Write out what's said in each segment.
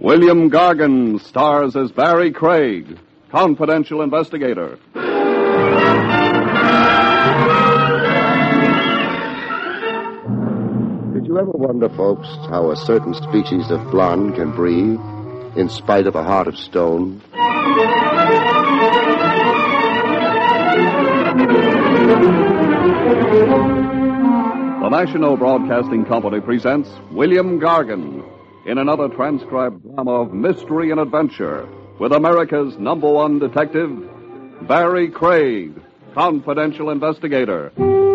William Gargan stars as Barry Craig, confidential investigator. Did you ever wonder, folks, how a certain species of blonde can breathe in spite of a heart of stone? The National Broadcasting Company presents William Gargan in another transcribed drama of mystery and adventure with America's #1 detective, Barry Craig, confidential investigator.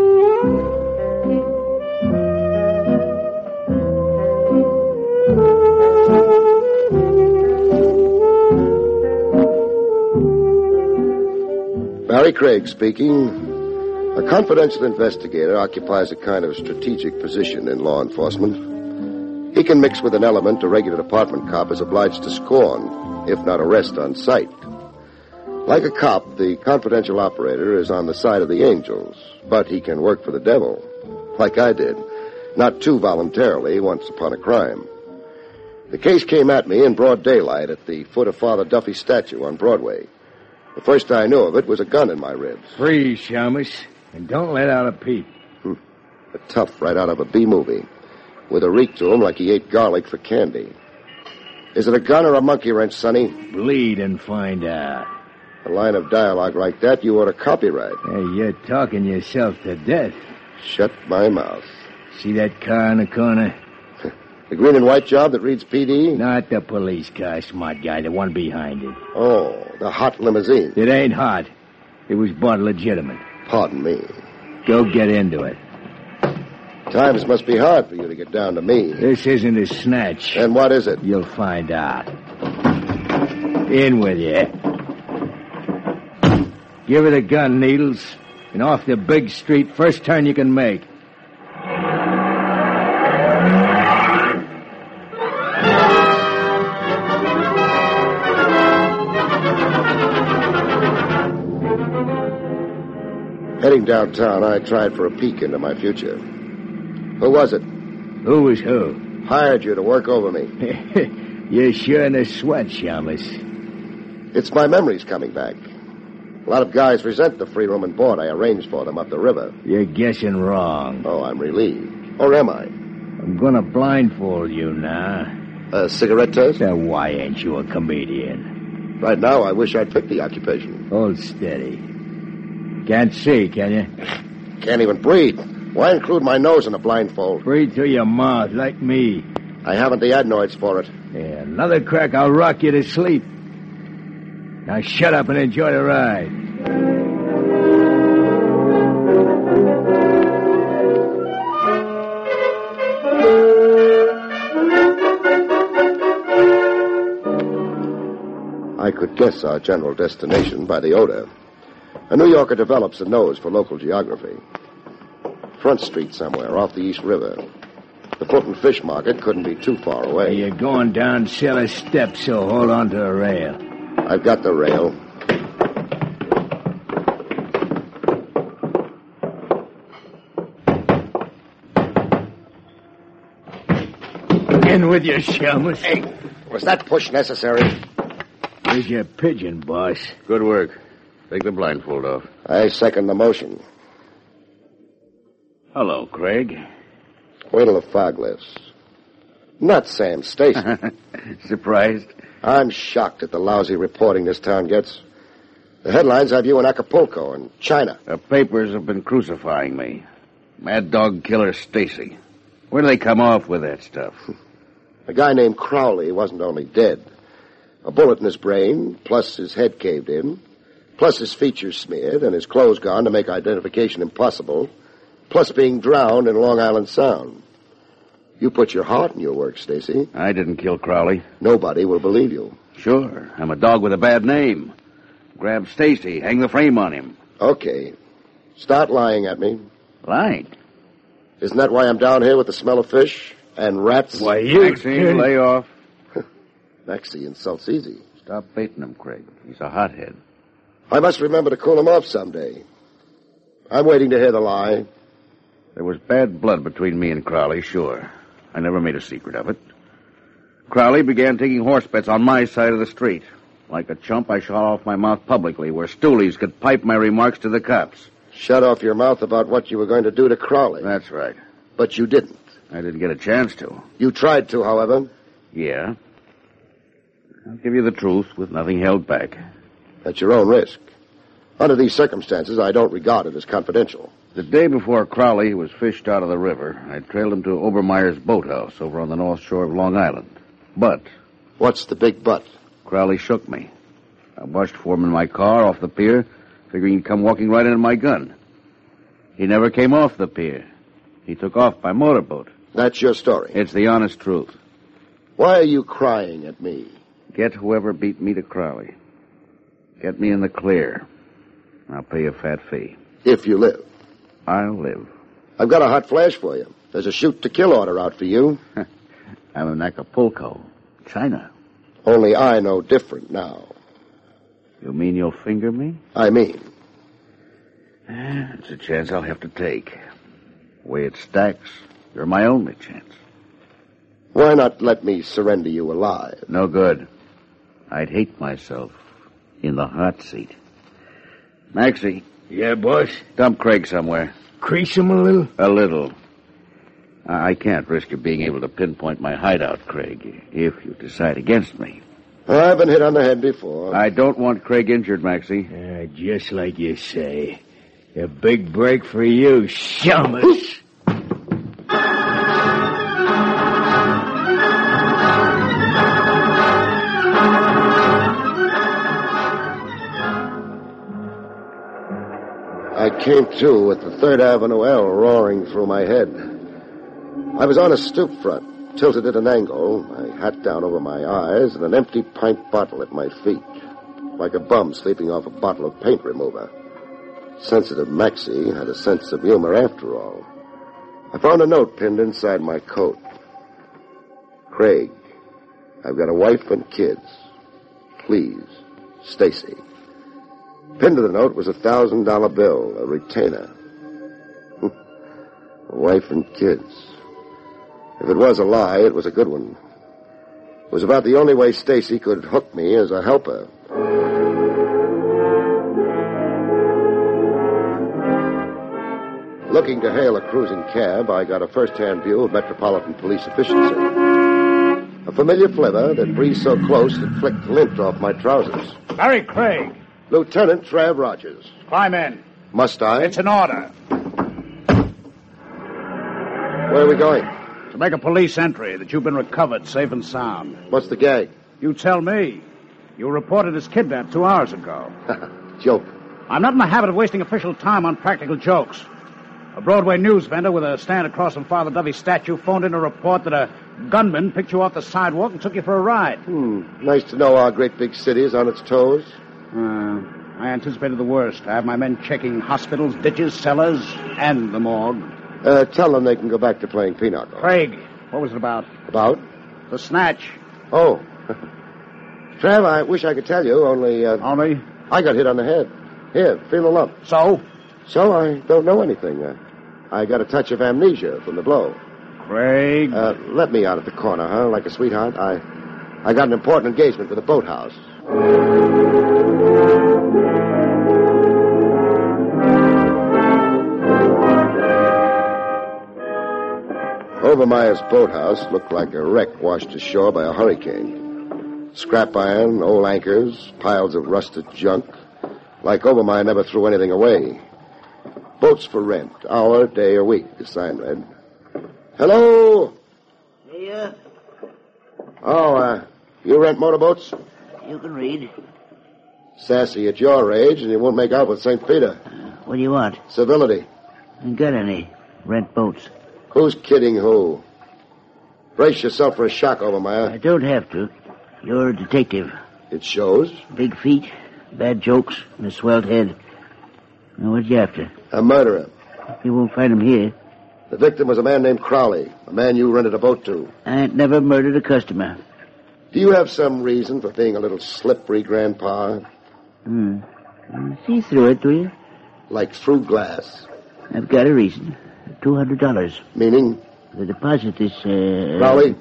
Barry Craig speaking. A confidential investigator occupies a kind of strategic position in law enforcement. He can mix with an element a regular department cop is obliged to scorn, if not arrest on sight. Like a cop, the confidential operator is on the side of the angels, but he can work for the devil, like I did, not too voluntarily once upon a crime. The case came at me in broad daylight at the foot of Father Duffy's statue on Broadway. The first I knew of it was a gun in my ribs. Freeze, Shamus, and don't let out a peep. A tough right out of a B-movie, with a reek to him like he ate garlic for candy. Is it a gun or a monkey wrench, Sonny? Bleed and find out. A line of dialogue like that you ought to copyright. Hey, you're talking yourself to death. Shut my mouth. See that car in the corner? The green and white job that reads PD? Not the police car, smart guy, the one behind it. Oh, the hot limousine. It ain't hot. It was bought legitimate. Pardon me. Go get into it. Times must be hard for you to get down to me. This isn't a snatch. And what is it? You'll find out. In with you. Give her the gun, Needles. And off the big street, first turn you can make. Heading downtown, I tried for a peek into my future. Who was it? Who was who? Hired you to work over me. You're sure in a sweat, Shamus. It's my memories coming back. A lot of guys resent the free room and board I arranged for them up the river. You're guessing wrong. Oh, I'm relieved. Or am I? I'm gonna blindfold you now. A cigarette test? Now, why ain't you a comedian? Right now, I wish I'd picked the occupation. Hold steady. Can't see, can you? Can't even breathe. Why include my nose in a blindfold? Breathe through your mouth, like me. I haven't the adenoids for it. Yeah, another crack, I'll rock you to sleep. Now shut up and enjoy the ride. I could guess our general destination by the odor. A New Yorker develops a nose for local geography. Front Street somewhere, off the East River. The Fulton Fish Market couldn't be too far away. You're going down cellar steps, so hold on to a rail. I've got the rail. In with you, Shamus. Hey, was that push necessary? Here's your pigeon, boss. Good work. Take the blindfold off. I second the motion. Hello, Craig. Wait till the fog lifts. Not Sam Stacy. Surprised? I'm shocked at the lousy reporting this town gets. The headlines have you in Acapulco and China. The papers have been crucifying me. Mad dog killer Stacy. Where do they come off with that stuff? A guy named Crowley wasn't only dead. A bullet in his brain, plus his head caved in, plus his features smeared and his clothes gone to make identification impossible, plus being drowned in Long Island Sound. You put your heart in your work, Stacy. I didn't kill Crowley. Nobody will believe you. Sure. I'm a dog with a bad name. Grab Stacy. Hang the frame on him. Okay. Start lying at me. Lying? Isn't that why I'm down here with the smell of fish and rats? Why, you... Maxine, lay off. Maxie insults easy. Stop baiting him, Craig. He's a hothead. I must remember to cool him off someday. I'm waiting to hear the lie. There was bad blood between me and Crowley, sure. I never made a secret of it. Crowley began taking horse bets on my side of the street. Like a chump, I shot off my mouth publicly, where stoolies could pipe my remarks to the cops. Shut off your mouth about what you were going to do to Crowley. That's right. But you didn't. I didn't get a chance to. You tried to, however. Yeah. I'll give you the truth with nothing held back. At your own risk. Under these circumstances, I don't regard it as confidential. The day before Crowley was fished out of the river, I trailed him to Obermeyer's boathouse over on the north shore of Long Island. But... What's the big but? Crowley shook me. I watched for him in my car off the pier, figuring he'd come walking right into my gun. He never came off the pier. He took off by motorboat. That's your story. It's the honest truth. Why are you crying at me? Get whoever beat me to Crowley. Get me in the clear. I'll pay a fat fee. If you live. I'll live. I've got a hot flash for you. There's a shoot-to-kill order out for you. I'm in Acapulco, China. Only I know different now. You mean you'll finger me? I mean. It's a chance I'll have to take. The way it stacks, you're my only chance. Why not let me surrender you alive? No good. I'd hate myself in the hot seat. Maxie. Yeah, boss? Dump Craig somewhere. Crease him a little? A little. I can't risk you being able to pinpoint my hideout, Craig, if you decide against me. I've been hit on the head before. I don't want Craig injured, Maxie. Just like you say. A big break for you, Shamus. I came to with the 3rd Avenue L roaring through my head. I was on a stoop front, tilted at an angle, my hat down over my eyes, and an empty pint bottle at my feet, like a bum sleeping off a bottle of paint remover. Sensitive Maxie had a sense of humor after all. I found a note pinned inside my coat. Craig, I've got a wife and kids. Please, Stacy. Pinned to the note was a $1,000 bill, a retainer. A wife and kids. If it was a lie, it was a good one. It was about the only way Stacy could hook me as a helper. Looking to hail a cruising cab, I got a first-hand view of Metropolitan Police efficiency. A familiar flavor that breathed so close it flicked lint off my trousers. Barry Craig. Lieutenant Trav Rogers. Climb in. Must I? It's an order. Where are we going? To make a police entry that you've been recovered safe and sound. What's the gag? You tell me. You were reported as kidnapped 2 hours ago. Joke. I'm not in the habit of wasting official time on practical jokes. A Broadway news vendor with a stand across from Father Dovey's statue phoned in a report that a gunman picked you off the sidewalk and took you for a ride. Nice to know our great big city is on its toes. I anticipated the worst. I have my men checking hospitals, ditches, cellars, and the morgue. Tell them they can go back to playing pinochle. Craig, what was it about? About? The snatch. Oh. Trav, I wish I could tell you, only... Only? I got hit on the head. Here, feel the lump. So? So I don't know anything. I got a touch of amnesia from the blow. Craig? Let me out at the corner, huh? Like a sweetheart. I got an important engagement with the boathouse. Obermeyer's boathouse looked like a wreck washed ashore by a hurricane. Scrap iron, old anchors, piles of rusted junk. Like Obermeyer never threw anything away. Boats for rent, hour, day, or week, the sign read. Hello? Here, Oh, you rent motorboats? you can read. Sassy at your age, and you won't make out with St. Peter. What do you want? Civility. Ain't got any. Rent boats. Who's kidding who? Brace yourself for a shock, I Obermeyer. don't have to. You're a detective. It shows. Big feet, bad jokes, and a swelled head. Now, what you after? A murderer. You won't find him here. The victim was a man named Crowley, a man you rented a boat to. I ain't never murdered a customer. Do you have some reason for being a little slippery, Grandpa? See through it, do you? Like through glass. I've got a reason. $200. Meaning? The deposit is, Crowley?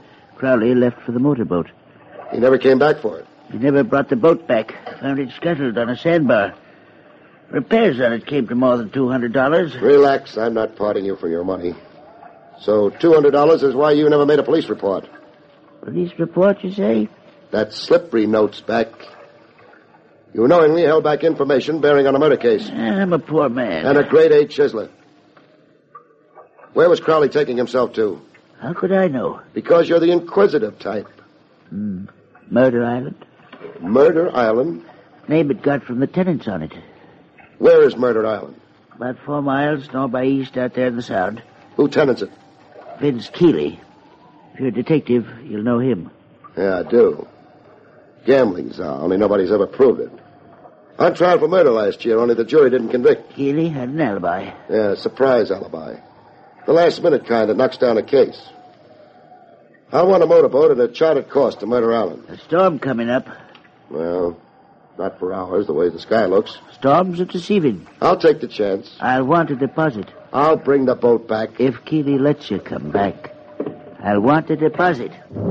Crowley left for the motorboat. He never came back for it. He never brought the boat back. Found it scuttled on a sandbar. Repairs on it came to more than $200. Relax. I'm not parting you for your money. So $200 is why you never made a police report. Police report, you say? That slippery note's back. You knowingly held back information bearing on a murder case. I'm a poor man. And a grade A chiseler. Where was Crowley taking himself to? How could I know? Because you're the inquisitive type. Murder Island? Murder Island? Name it got from the tenants on it. Where is Murder Island? About 4 miles north by east out there in the Sound. Who tenants it? Vince Keeley. If you're a detective, you'll know him. Yeah, I do. Gambling's only nobody's ever proved it. On trial for murder last year, only the jury didn't convict. Keeley had an alibi. Yeah, surprise alibi. The last-minute kind that knocks down a case. I want a motorboat at a chartered course to Murder Island. A storm coming up. Well, not for hours, the way the sky looks. Storms are deceiving. I'll take the chance. I'll want a deposit. I'll bring the boat back. If Keeley lets you come back, I'll want a deposit.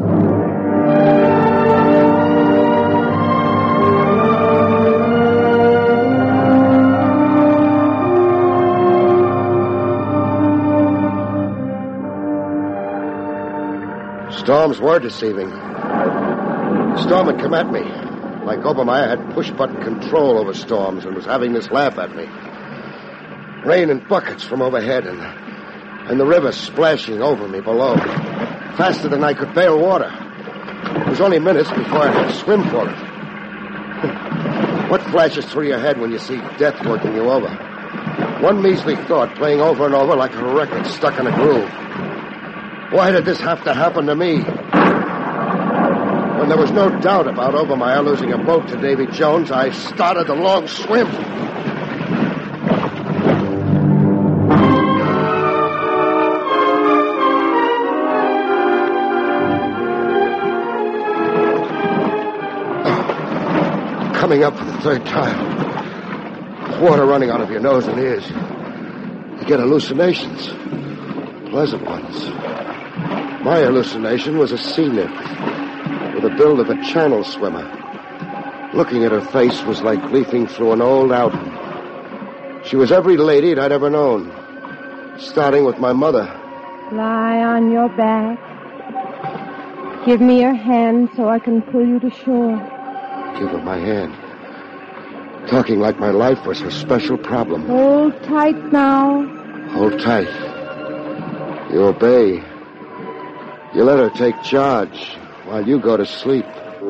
Storms were deceiving. The storm had come at me. Like Obermeyer had push-button control over storms and was having this laugh at me. Rain in buckets from overhead and the river splashing over me below. Faster than I could bail water. It was only minutes before I had to swim for it. What flashes through your head when you see death working you over? One measly thought playing over and over like a record stuck in a groove. Why did this have to happen to me? When there was no doubt about Obermeyer losing a boat to Davy Jones, I started a long swim. Coming up for the third time. Water running out of your nose and ears. You get hallucinations. Pleasant ones. My hallucination was a sea nymph with the build of a channel swimmer. Looking at her face was like leafing through an old album. She was every lady I'd ever known, starting with my mother. Lie on your back. Give me your hand so I can pull you to shore. Give her my hand. Talking like my life was her special problem. Hold tight now. Hold tight. You obey. You let her take charge while you go to sleep.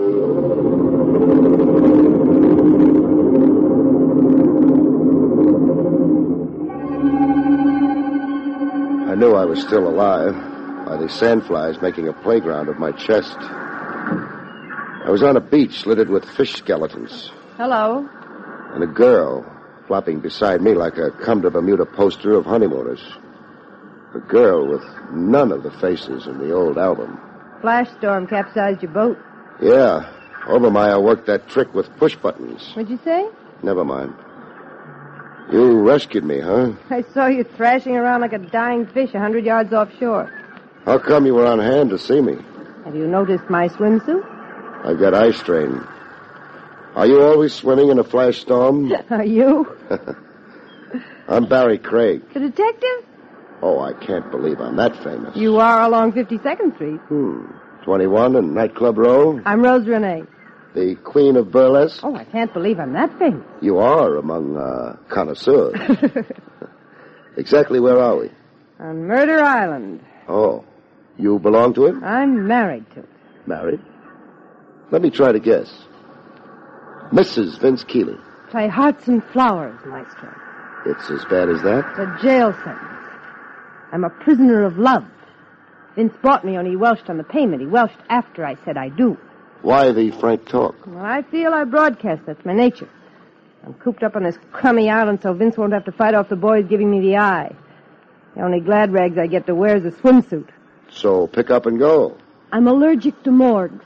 I knew I was still alive by the sandflies making a playground of my chest. I was on a beach littered with fish skeletons. Hello. And a girl flopping beside me like a come to Bermuda poster of honeymooners. A girl with none of the faces in the old album. Flash storm capsized your boat. Yeah. Obermeyer worked that trick with push buttons. What'd you say? Never mind. You rescued me, huh? I saw you thrashing around like a dying fish 100 yards offshore. How come you were on hand to see me? Have you noticed my swimsuit? I got eye strain. Are you always swimming in a flash storm? Are you? I'm Barry Craig. The detective? Oh, I can't believe I'm that famous. You are along 52nd Street. 21 and Nightclub Row. I'm Rose Renee. The queen of burlesque. Oh, I can't believe I'm that famous. You are among connoisseurs. Exactly where are we? On Murder Island. Oh, you belong to it? I'm married to it. Married? Let me try to guess. Mrs. Vince Keeley. Play Hearts and Flowers, Maestro. It's as bad as that? It's a jail sentence. I'm a prisoner of love. Vince bought me, only he welched on the payment. He welched after I said I do. Why the frank talk? Well, I feel I broadcast. That's my nature. I'm cooped up on this crummy island so Vince won't have to fight off the boys giving me the eye. The only glad rags I get to wear is a swimsuit. So pick up and go. I'm allergic to morgues.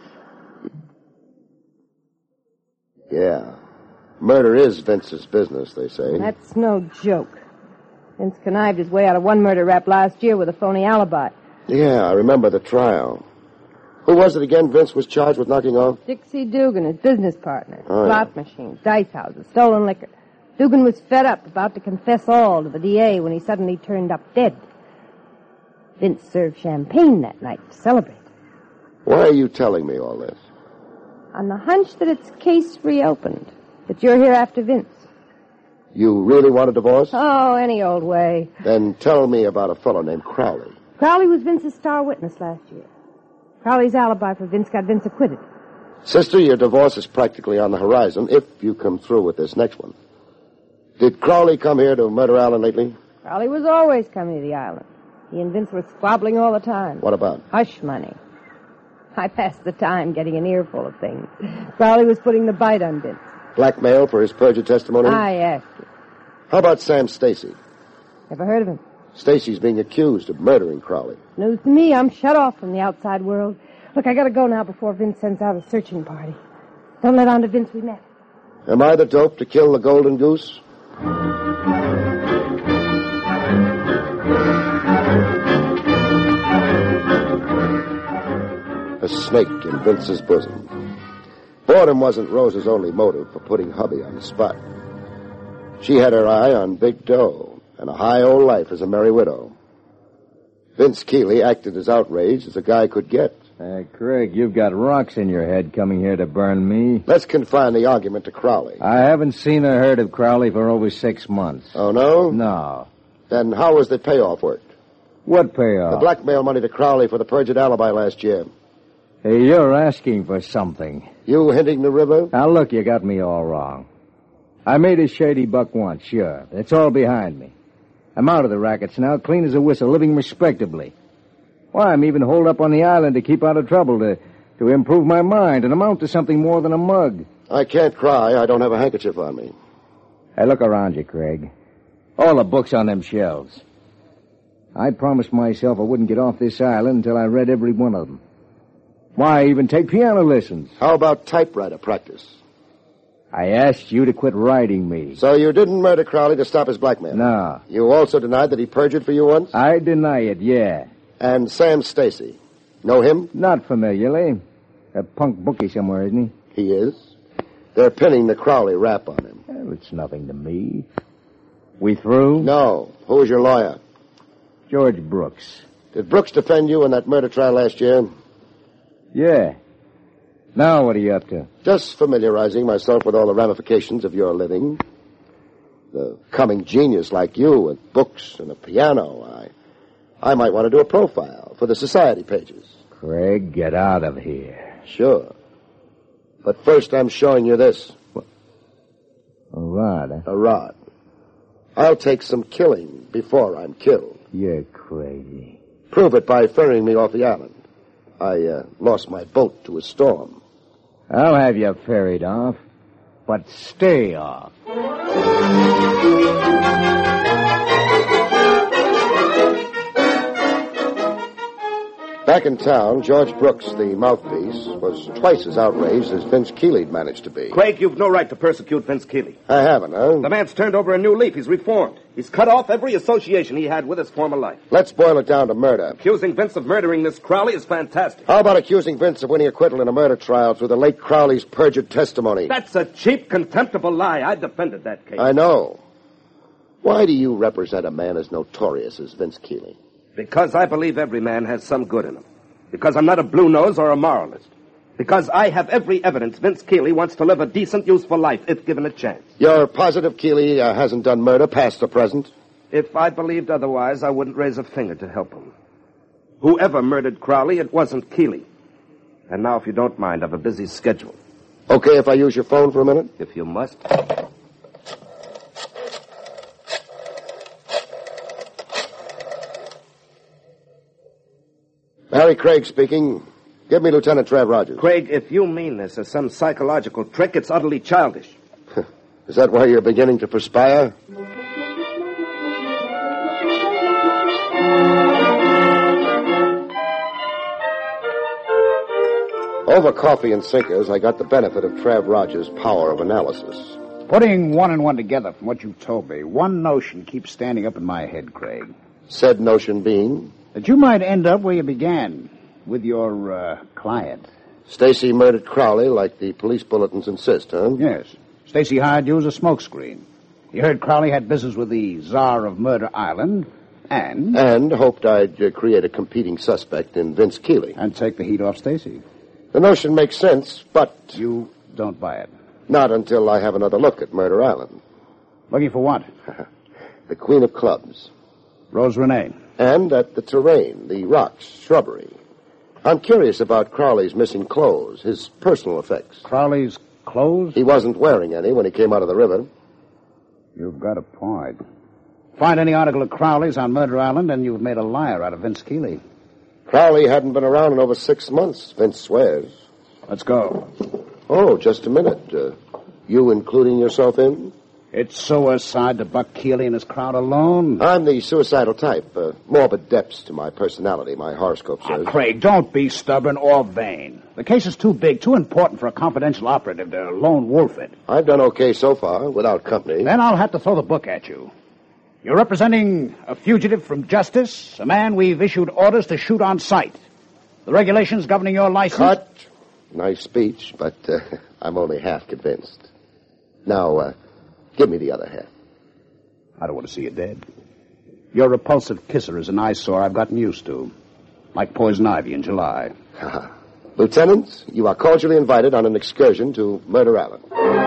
Yeah. Murder is Vince's business, they say. That's no joke. Vince connived his way out of one murder rap last year with a phony alibi. Yeah, I remember the trial. Who was it again Vince was charged with knocking off? Dixie Dugan, his business partner. Oh, yeah. Slot machines, dice houses, stolen liquor. Dugan was fed up, about to confess all to the DA when he suddenly turned up dead. Vince served champagne that night to celebrate. Why are you telling me all this? On the hunch that it's case reopened, that you're here after Vince. You really want a divorce? Oh, any old way. Then tell me about a fellow named Crowley. Crowley was Vince's star witness last year. Crowley's alibi for Vince got Vince acquitted. Sister, your divorce is practically on the horizon if you come through with this next one. Did Crowley come here to Murder Island lately? Crowley was always coming to the island. He and Vince were squabbling all the time. What about? Hush money. I passed the time getting an earful of things. Crowley was putting the bite on Vince. Blackmail for his perjured testimony? I asked you. How about Sam Stacy? Never heard of him. Stacy's being accused of murdering Crowley. News to me. I'm shut off from the outside world. Look, I gotta go now before Vince sends out a searching party. Don't let on to Vince we met. Am I the dope to kill the golden goose? A snake in Vince's bosom. Boredom wasn't Rose's only motive for putting hubby on the spot. She had her eye on big dough and a high old life as a merry widow. Vince Keeley acted as outraged as a guy could get. Craig, you've got rocks in your head coming here to burn me. Let's confine the argument to Crowley. I haven't seen or heard of Crowley for over 6 months. Oh, no? No. Then how was the payoff worked? What payoff? The blackmail money to Crowley for the perjured alibi last year. Hey, you're asking for something. You hinting the river? Now, look, you got me all wrong. I made a shady buck once, sure. That's all behind me. I'm out of the rackets now, clean as a whistle, living respectably. Why, I'm even holed up on the island to keep out of trouble, to improve my mind and amount to something more than a mug. I can't cry. I don't have a handkerchief on me. Hey, look around you, Craig. All the books on them shelves. I promised myself I wouldn't get off this island until I read every one of them. Why, even take piano lessons. How about typewriter practice? I asked you to quit writing me. So you didn't murder Crowley to stop his blackmail? No. You also denied that he perjured for you once? I deny it, yeah. And Sam Stacy. Know him? Not familiarly. A punk bookie somewhere, isn't he? He is. They're pinning the Crowley rap on him. Well, it's nothing to me. We through? No. Who was your lawyer? George Brooks. Did Brooks defend you in that murder trial last year? Yeah. Now what are you up to? Just familiarizing myself with all the ramifications of your living. The coming genius like you with books and a piano. I might want to do a profile for the society pages. Craig, get out of here. Sure. But first I'm showing you this. What? A rod, huh? A rod. I'll take some killing before I'm killed. You're crazy. Prove it by ferrying me off the island. I lost my boat to a storm. I'll have you ferried off, but stay off. Back in town, George Brooks, the mouthpiece, was twice as outraged as Vince Keeley'd managed to be. Craig, you've no right to persecute Vince Keeley. I haven't, huh? The man's turned over a new leaf. He's reformed. He's cut off every association he had with his former life. Let's boil it down to murder. Accusing Vince of murdering Miss Crowley is fantastic. How about accusing Vince of winning acquittal in a murder trial through the late Crowley's perjured testimony? That's a cheap, contemptible lie. I defended that case. I know. Why do you represent a man as notorious as Vince Keeley? Because I believe every man has some good in him. Because I'm not a blue nose or a moralist. Because I have every evidence Vince Keeley wants to live a decent, useful life if given a chance. You're positive Keeley hasn't done murder, past or present? If I believed otherwise, I wouldn't raise a finger to help him. Whoever murdered Crowley, it wasn't Keeley. And now, if you don't mind, I've a busy schedule. Okay if I use your phone for a minute? If you must. Harry Craig speaking. Give me Lieutenant Trav Rogers. Craig, if you mean this as some psychological trick, it's utterly childish. Is that why you're beginning to perspire? Over coffee and sinkers, I got the benefit of Trav Rogers' power of analysis. Putting one and one together from what you told me, one notion keeps standing up in my head, Craig. Said notion being? That you might end up where you began, with your client? Stacy murdered Crowley like the police bulletins insist, huh? Yes. Stacy hired you as a smokescreen. He heard Crowley had business with the Czar of Murder Island, and... And hoped I'd create a competing suspect in Vince Keeley. And take the heat off Stacy. The notion makes sense, but... You don't buy it. Not until I have another look at Murder Island. Looking for what? The Queen of Clubs. Rose Renee. And at the terrain, the rocks, shrubbery. I'm curious about Crowley's missing clothes, his personal effects. Crowley's clothes? He wasn't wearing any when he came out of the river. You've got a point. Find any article of Crowley's on Murder Island, and you've made a liar out of Vince Keeley. Crowley hadn't been around in over 6 months, Vince swears. Let's go. Oh, just a minute. You including yourself in? It's suicide to Buck Keeley and his crowd alone. I'm the suicidal type. Morbid depths to my personality, my horoscope says. Craig, don't be stubborn or vain. The case is too big, too important for a confidential operative to lone wolf it. I've done okay so far, without company. Then I'll have to throw the book at you. You're representing a fugitive from justice, a man we've issued orders to shoot on sight. The regulations governing your license... Cut. Nice speech, but I'm only half convinced. Now, give me the other half. I don't want to see you dead. Your repulsive kisser is an eyesore I've gotten used to. Like poison ivy in July. Lieutenant, you are cordially invited on an excursion to Murder Island.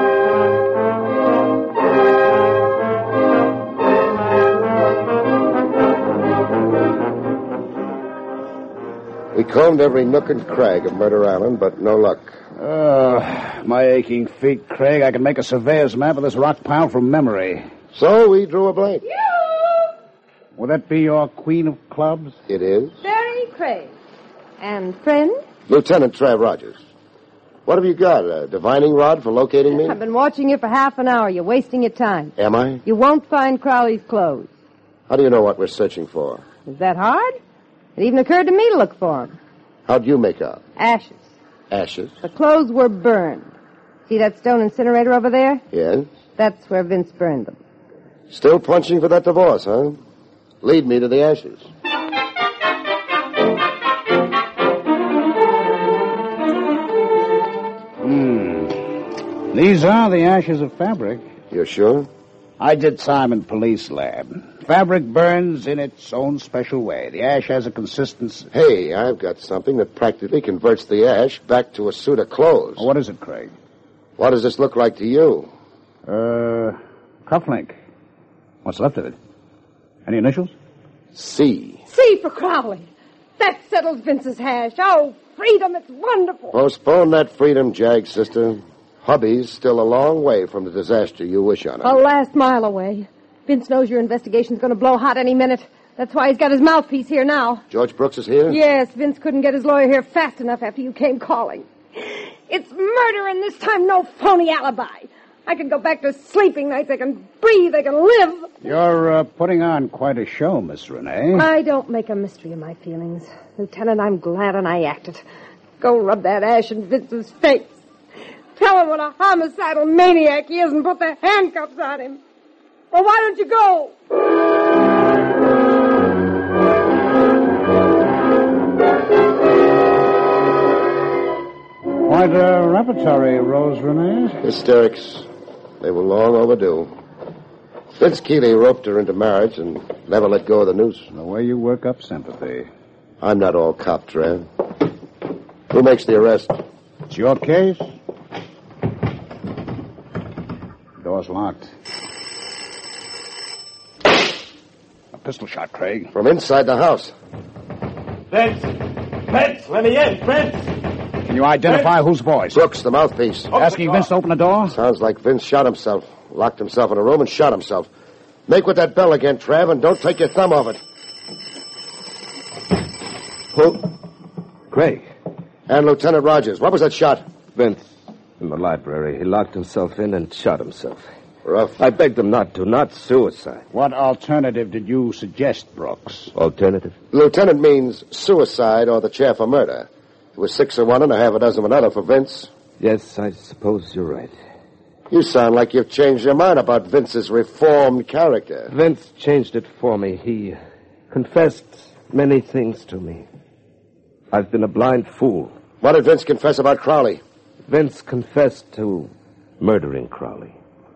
We combed every nook and crag of Murder Island, but no luck. My aching feet, Craig. I can make a surveyor's map of this rock pile from memory. So we drew a blank. Would that be your Queen of Clubs? It is. Very Craig. And friend? Lieutenant Trav Rogers. What have you got, a divining rod for locating me? I've been watching you for half an hour. You're wasting your time. Am I? You won't find Crowley's clothes. How do you know what we're searching for? Is that hard? It even occurred to me to look for them. How'd you make out? Ashes. Ashes? The clothes were burned. See that stone incinerator over there? Yes. That's where Vince burned them. Still punching for that divorce, huh? Lead me to the ashes. These are the ashes of fabric. You're sure? I did time in police lab. Fabric burns in its own special way. The ash has a consistency... Hey, I've got something that practically converts the ash back to a suit of clothes. What is it, Craig? What does this look like to you? Cufflink. What's left of it? Any initials? C. C for Crowley. That settles Vince's hash. Oh, freedom, it's wonderful. Postpone that freedom, Jag, sister. Hubby's still a long way from the disaster you wish on him. A last mile away. Vince knows your investigation's going to blow hot any minute. That's why he's got his mouthpiece here now. George Brooks is here? Yes, Vince couldn't get his lawyer here fast enough after you came calling. It's murder, and this time no phony alibi. I can go back to sleeping nights. I can breathe. I can live. You're putting on quite a show, Miss Renee. I don't make a mystery of my feelings. Lieutenant, I'm glad and I acted. Go rub that ash in Vince's face. Tell him what a homicidal maniac he is and put the handcuffs on him. Well, why don't you go? Quite a repertory, Rose Renee. Hysterics. They were long overdue. Vince Keeley roped her into marriage and never let go of the noose. The way you work up sympathy. I'm not all cop, Trav. Who makes the arrest? It's your case. Door's locked. A pistol shot, Craig. From inside the house. Vince! Vince, let me in, Vince! Can you identify whose voice? Brooks, the mouthpiece. Asking Vince to open the door? Sounds like Vince shot himself. Locked himself in a room and shot himself. Make with that bell again, Trav, and don't take your thumb off it. Who? Craig. And Lieutenant Rogers. What was that shot? Vince. In the library. He locked himself in and shot himself. Rough. I begged him not to. Not suicide. What alternative did you suggest, Brooks? Alternative? Lieutenant means suicide or the chair for murder. It was 6 of one and a half a dozen of another for Vince. Yes, I suppose you're right. You sound like you've changed your mind about Vince's reformed character. Vince changed it for me. He confessed many things to me. I've been a blind fool. What did Vince confess about Crowley? Vince confessed to murdering Crowley.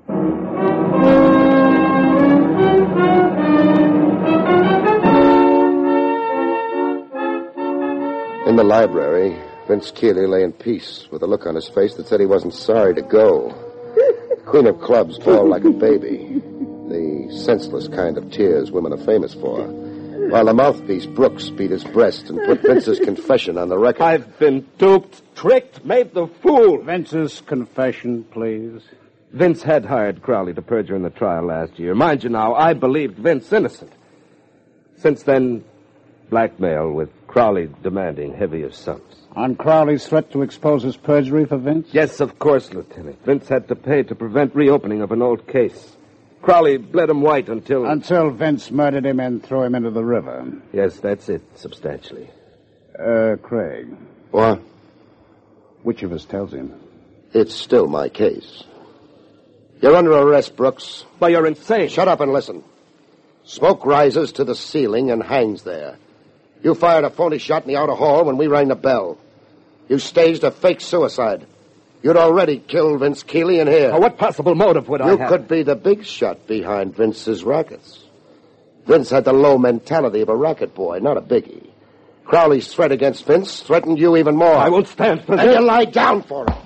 In the library, Vince Keeley lay in peace with a look on his face that said he wasn't sorry to go. Queen of Clubs bawled like a baby, the senseless kind of tears women are famous for, while the mouthpiece Brooks beat his breast and put Vince's confession on the record. I've been duped, tricked, made the fool. Vince's confession, please. Vince had hired Crowley to perjure in the trial last year. Mind you now, I believed Vince innocent. Since then, blackmail with Crowley demanding heavier sums. On Crowley's threat to expose his perjury for Vince? Yes, of course, Lieutenant. Vince had to pay to prevent reopening of an old case. Crowley bled him white until... Until Vince murdered him and threw him into the river. Yes, that's it, substantially. Craig. What? Which of us tells him? It's still my case. You're under arrest, Brooks. Why, you're insane. Shut up and listen. Smoke rises to the ceiling and hangs there. You fired a phony shot in the outer hall when we rang the bell. You staged a fake suicide. You'd already killed Vince Keeley in here. Now, what possible motive would I have? You could be the big shot behind Vince's rackets. Vince had the low mentality of a racket boy, not a biggie. Crowley's threat against Vince threatened you even more. I won't stand for then this. You lie down for it.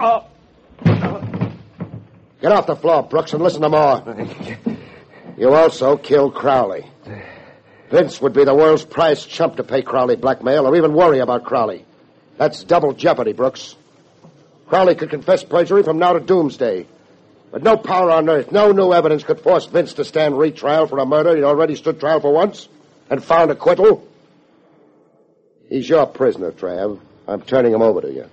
Get off the floor, Brooks, and listen to more. You also killed Crowley. Vince would be the world's prized chump to pay Crowley blackmail or even worry about Crowley. That's double jeopardy, Brooks. Crowley could confess perjury from now to doomsday. But no power on earth, no new evidence could force Vince to stand retrial for a murder he'd already stood trial for once and found acquittal. He's your prisoner, Trav. I'm turning him over to you.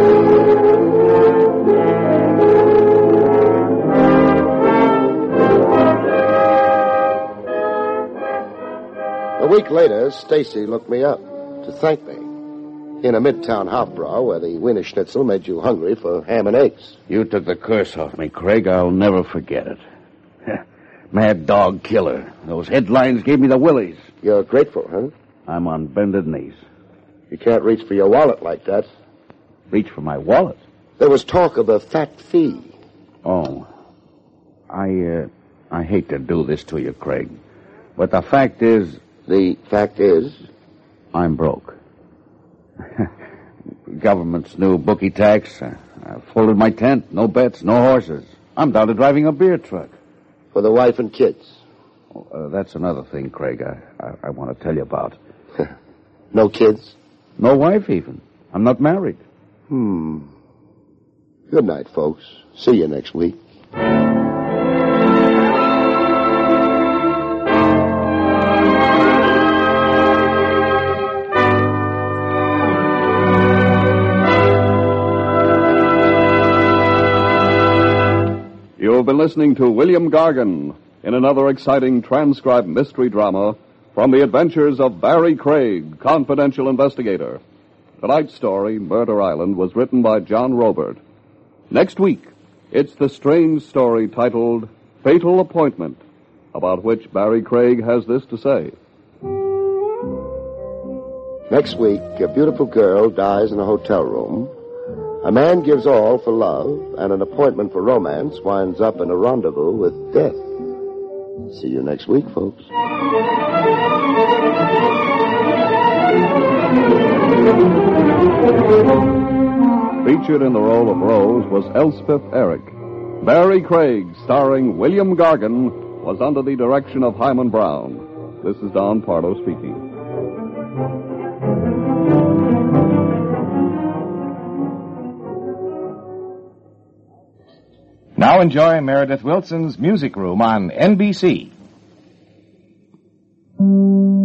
A week later, Stacy looked me up to thank me. In a midtown Hofbrau where the Wiener Schnitzel made you hungry for ham and eggs. You took the curse off me, Craig. I'll never forget it. Mad dog killer. Those headlines gave me the willies. You're grateful, huh? I'm on bended knees. You can't reach for your wallet like that. Reach for my wallet? There was talk of a fat fee. Oh. I hate to do this to you, Craig. But the fact is... The fact is? I'm broke. Government's new bookie tax. I folded my tent. No bets, no horses. I'm down to driving a beer truck. For the wife and kids? That's another thing, Craig, I want to tell you about. No kids? No wife, even. I'm not married. Good night, folks. See you next week. You've been listening to William Gargan in another exciting transcribed mystery drama from the adventures of Barry Craig, confidential investigator. Tonight's story, Murder Island, was written by John Robert. Next week, it's the strange story titled Fatal Appointment, about which Barry Craig has this to say. Next week, a beautiful girl dies in a hotel room. A man gives all for love, and an appointment for romance winds up in a rendezvous with death. See you next week, folks. Featured in the role of Rose was Elspeth Eric. Barry Craig, starring William Gargan, was under the direction of Hyman Brown. This is Don Pardo speaking. Now enjoy Meredith Wilson's Music Room on NBC.